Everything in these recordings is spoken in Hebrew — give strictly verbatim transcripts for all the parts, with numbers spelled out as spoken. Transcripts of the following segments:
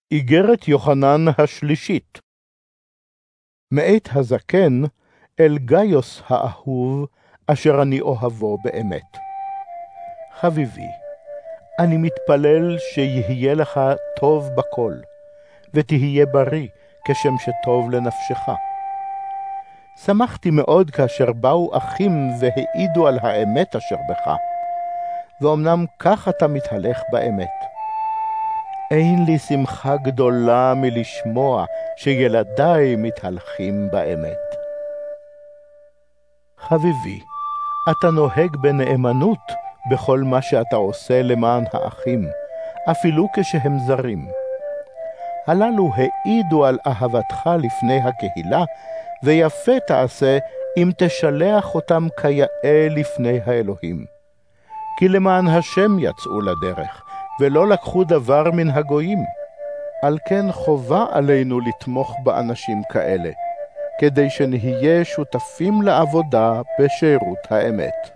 איגרת יוחנן השלישית. מאת הזקן אל גאיוס האהוב, אשר אני אוהבו באמת. חביבי, אני מתפלל שיהיה לך טוב בכל, ותהיה בריא כשם שטוב לנפשך. שמחתי מאוד כאשר באו אחים והעידו על האמת אשר בך, ואומנם כך אתה מתהלך באמת. אין לי שמחה גדולה מלשמוע שילדיי מתהלכים באמת. חביבי, אתה נוהג בנאמנות בכל מה שאתה עושה למען האחים, אפילו כשהם זרים. הללו העידו על אהבתך לפני הקהילה, ויפה תעשה אם תשלח אותם כיאה לפני האלוהים. כי למען השם יצאו לדרך, ולא לקחו דבר מן הגויים. על כן חובה עלינו לתמוך באנשים כאלה, כדי שנהיה שותפים לעבודה בשירות האמת.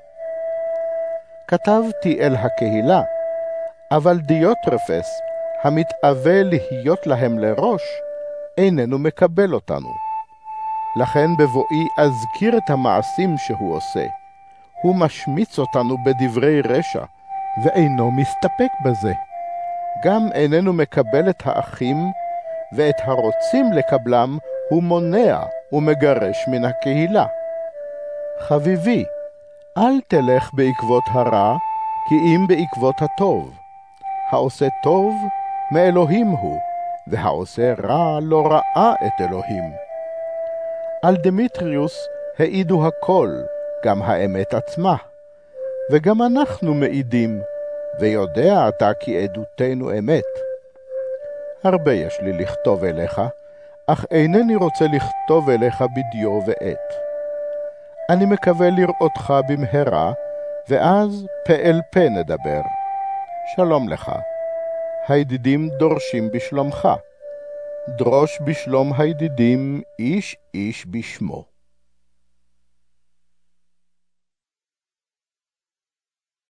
כתבתי אל הקהילה, אבל דיוטרפס, המתאווה להיות להם לראש, איננו מקבל אותנו. לכן בבואי אזכיר את המעשים שהוא עושה. הוא משמיץ אותנו בדברי רשע, ואינו מסתפק בזה. גם איננו מקבל את האחים, ואת הרוצים לקבלם הוא מונע ומגרש מן הקהילה. חביבי, אל תלך בעקבות הרע, כי אם בעקבות הטוב. העושה טוב מאלוהים הוא, והעושה רע לא ראה את אלוהים. על דמיטריוס העידו הכל, גם האמת עצמה, וגם אנחנו מעידים, ויודע אתה כי עדותנו אמת. הרבה יש לי לכתוב אליך, אך אינני רוצה לכתוב אליך בדיו ועת. אני מקווה לראותך במהרה, ואז פה אל פה נדבר. שלום לך. הידידים דורשים בשלומך. דרוש בשלום הידידים איש איש בשמו.